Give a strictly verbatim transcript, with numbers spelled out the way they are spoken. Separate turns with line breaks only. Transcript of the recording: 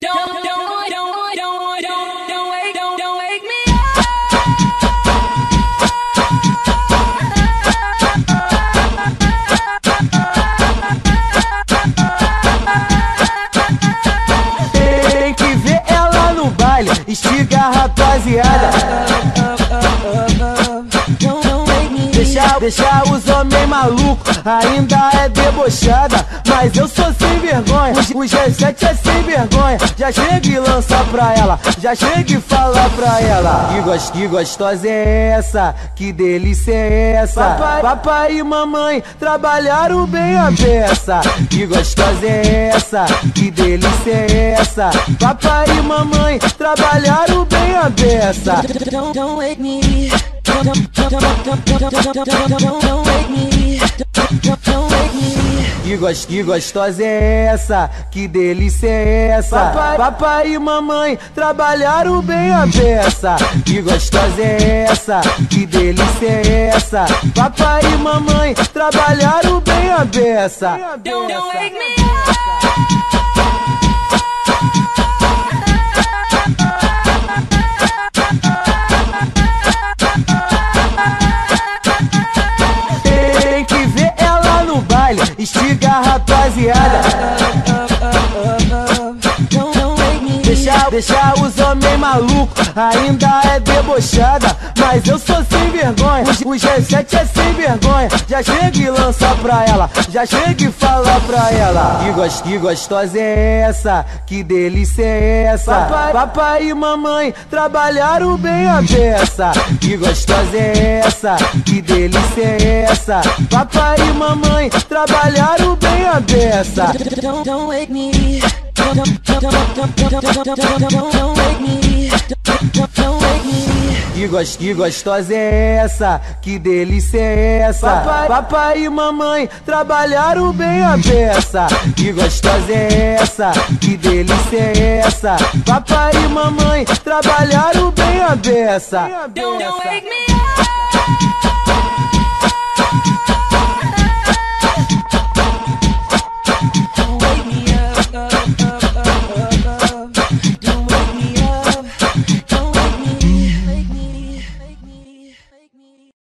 don't, don't, don't, don't, don't, don't wake, don't, don't wake me
up. Tem que ver ela no baile, estiga a rapaziada. Deixa, deixa os homens malucos, ainda é debochada. Mas eu sou sem vergonha, o G sete é sem vergonha. Já chega e lança pra ela, já chega e fala pra ela. Que, gos, que gostosa é essa, que delícia é essa. Papai, papai e mamãe trabalharam bem a peça. Que gostosa é essa, que delícia é essa. Papai e mamãe trabalharam bem a peça.
Don't, don't wake me. Don't, don't, don't, don't, don't, don't, don't, don't, don't wake me. Don't, don't wake me.
Que, gos, que gostosa é essa, que delícia é essa. Papai, papai e mamãe trabalharam bem a peça. Que gostosa é essa, que delícia é essa. Papai e mamãe trabalharam bem a peça.
Don't, don't wake me
Tem que ver ela no baile, estiga a rapaziada. Deixa, deixa os homens malucos, ainda é debochada. Mas eu sou sem vergonha, o G sete é sem vergonha. Já chega e lança pra ela, já chega e fala pra ela. Que, gos, que gostosa é essa, que delícia é essa. Papai, papai e mamãe trabalharam bem a peça. Que gostosa é essa, que delícia é essa. Papai e mamãe trabalharam bem a peça.
Don't, don't wake me. Don't, don't, don't, don't, don't, don't, don't, don't wake me. Don't, don't wake me.
Que, gos, que gostosa é essa, que delícia é essa. Papai, papai e mamãe trabalharam bem a peça. Que gostosa é essa, que delícia é essa. Papai e mamãe trabalharam bem a peça.
Don't, don't wake me